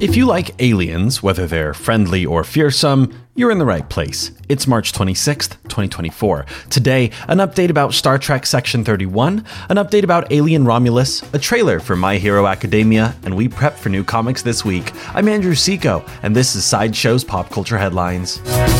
If you like aliens, whether they're friendly or fearsome, you're in the right place. It's March 26th, 2024. Today, an update about Star Trek Section 31, an update about Alien Romulus, a trailer for My Hero Academia, and we prep for new comics this week. I'm Andrew Seco, and this is Sideshow's Pop Culture Headlines.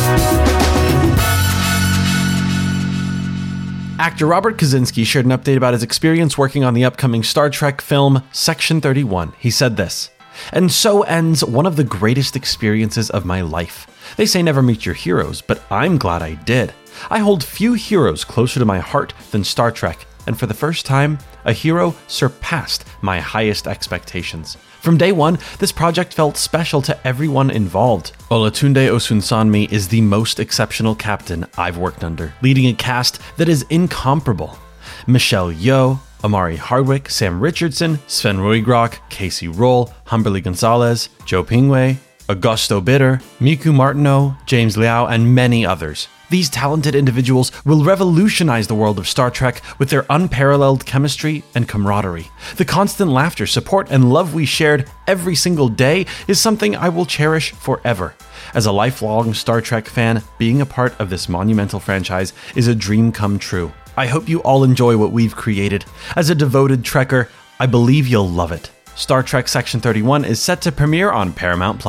Actor Robert Kaczynski shared an update about his experience working on the upcoming Star Trek film Section 31. He said this: "And so ends one of the greatest experiences of my life. They say never meet your heroes, but I'm glad I did. I hold few heroes closer to my heart than Star Trek, and for the first time, a hero surpassed my highest expectations. From day one, this project felt special to everyone involved. Olatunde Osunsanmi is the most exceptional captain I've worked under, leading a cast that is incomparable. Michelle Yeoh, Amari Hardwick, Sam Richardson, Sven Roigrok, Casey Roll, Humberly Gonzalez, Joe Pingwei, Augusto Bitter, Miku Martineau, James Liao, and many others. These talented individuals will revolutionize the world of Star Trek with their unparalleled chemistry and camaraderie. The constant laughter, support, and love we shared every single day is something I will cherish forever. As a lifelong Star Trek fan, being a part of this monumental franchise is a dream come true. I hope you all enjoy what we've created. As a devoted Trekker, I believe you'll love it." Star Trek Section 31 is set to premiere on Paramount+.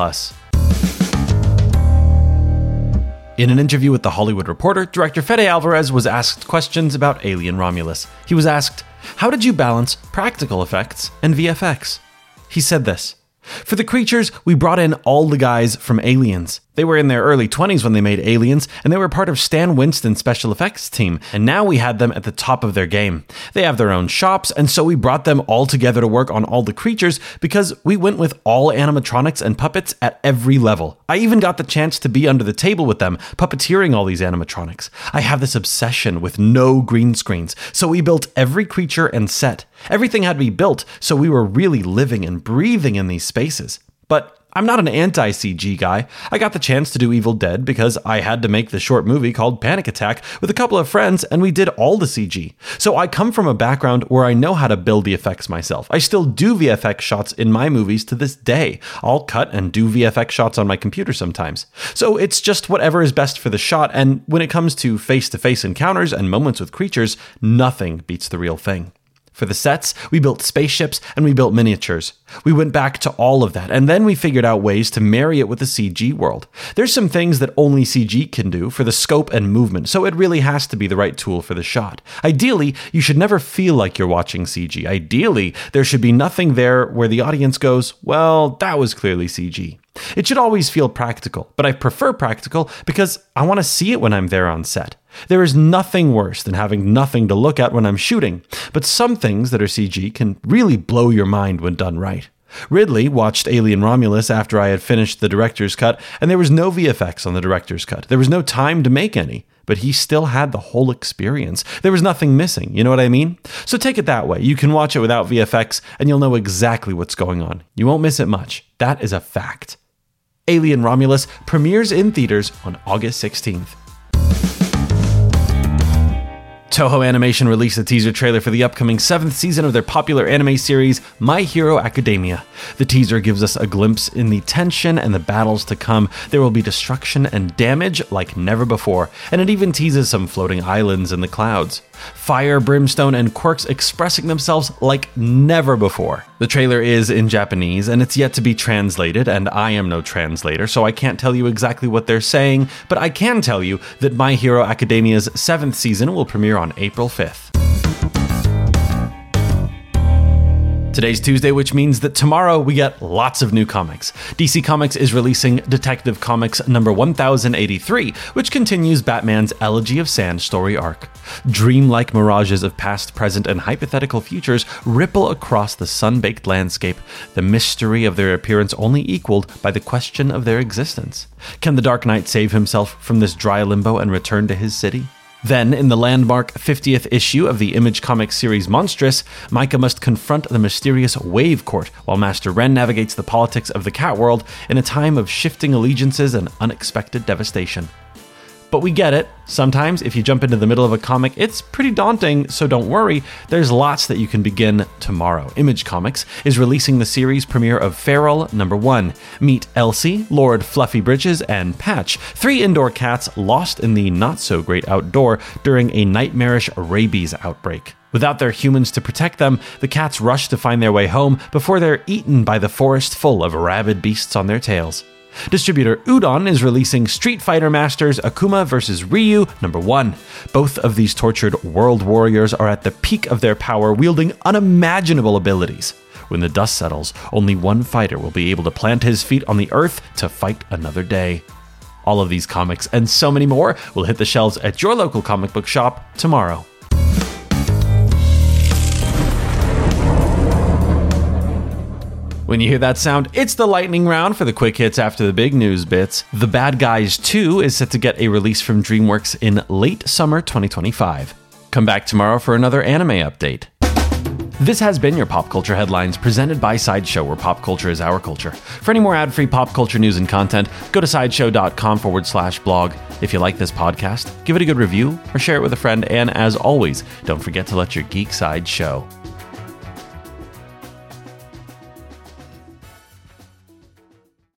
In an interview with The Hollywood Reporter, director Fede Alvarez was asked questions about Alien Romulus. He was asked, "How did you balance practical effects and VFX?" He said this: "For the creatures, we brought in all the guys from Aliens. They were in their early 20s when they made Aliens, and they were part of Stan Winston's special effects team, and now we had them at the top of their game. They have their own shops, and so we brought them all together to work on all the creatures because we went with all animatronics and puppets at every level. I even got the chance to be under the table with them, puppeteering all these animatronics. I have this obsession with no green screens, so we built every creature and set. Everything had to be built, so we were really living and breathing in these spaces. But I'm not an anti-CG guy. I got the chance to do Evil Dead because I had to make the short movie called Panic Attack with a couple of friends, and we did all the CG. So I come from a background where I know how to build the effects myself. I still do VFX shots in my movies to this day. I'll cut and do VFX shots on my computer sometimes. So it's just whatever is best for the shot, and when it comes to face-to-face encounters and moments with creatures, nothing beats the real thing. For the sets, we built spaceships and we built miniatures. We went back to all of that, and then we figured out ways to marry it with the CG world. There's some things that only CG can do for the scope and movement, so it really has to be the right tool for the shot. Ideally, you should never feel like you're watching CG. Ideally, there should be nothing there where the audience goes, well, that was clearly CG. It should always feel practical, but I prefer practical because I want to see it when I'm there on set. There is nothing worse than having nothing to look at when I'm shooting, but some things that are CG can really blow your mind when done right. Ridley watched Alien Romulus after I had finished the director's cut, and there was no VFX on the director's cut. There was no time to make any, but he still had the whole experience. There was nothing missing, you know what I mean? So take it that way. You can watch it without VFX, and you'll know exactly what's going on. You won't miss it much. That is a fact. Alien Romulus premieres in theaters on August 16th. Toho Animation released a teaser trailer for the upcoming 7th season of their popular anime series, My Hero Academia. The teaser gives us a glimpse in the tension and the battles to come. There will be destruction and damage like never before, and it even teases some floating islands in the clouds. Fire, brimstone, and quirks expressing themselves like never before. The trailer is in Japanese, and it's yet to be translated, and I am no translator, so I can't tell you exactly what they're saying, but I can tell you that My Hero Academia's 7th season will premiere on April 5th. Today's Tuesday, which means that tomorrow we get lots of new comics. DC Comics is releasing Detective Comics number 1083, which continues Batman's Elegy of Sand story arc. Dreamlike mirages of past, present, and hypothetical futures ripple across the sun-baked landscape, the mystery of their appearance only equaled by the question of their existence. Can the Dark Knight save himself from this dry limbo and return to his city? Then, in the landmark 50th issue of the Image Comics series Monstrous, Micah must confront the mysterious Wave Court, while Master Ren navigates the politics of the Cat World in a time of shifting allegiances and unexpected devastation. But we get it. Sometimes, if you jump into the middle of a comic, it's pretty daunting, so don't worry. There's lots that you can begin tomorrow. Image Comics is releasing the series premiere of Feral #1. Meet Elsie, Lord Fluffy Britches, and Patch, 3 indoor cats lost in the not-so-great outdoor during a nightmarish rabies outbreak. Without their humans to protect them, the cats rush to find their way home before they're eaten by the forest full of rabid beasts on their tails. Distributor Udon is releasing Street Fighter Masters Akuma vs. Ryu #1. Both of these tortured world warriors are at the peak of their power, wielding unimaginable abilities. When the dust settles, only one fighter will be able to plant his feet on the earth to fight another day. All of these comics and so many more will hit the shelves at your local comic book shop tomorrow. When you hear that sound, it's the lightning round for the quick hits after the big news bits. The Bad Guys 2 is set to get a release from DreamWorks in late summer 2025. Come back tomorrow for another anime update. This has been your Pop Culture Headlines presented by Sideshow, where pop culture is our culture. For any more ad-free pop culture news and content, go to sideshow.com/blog. If you like this podcast, give it a good review or share it with a friend. And as always, don't forget to let your geek side show.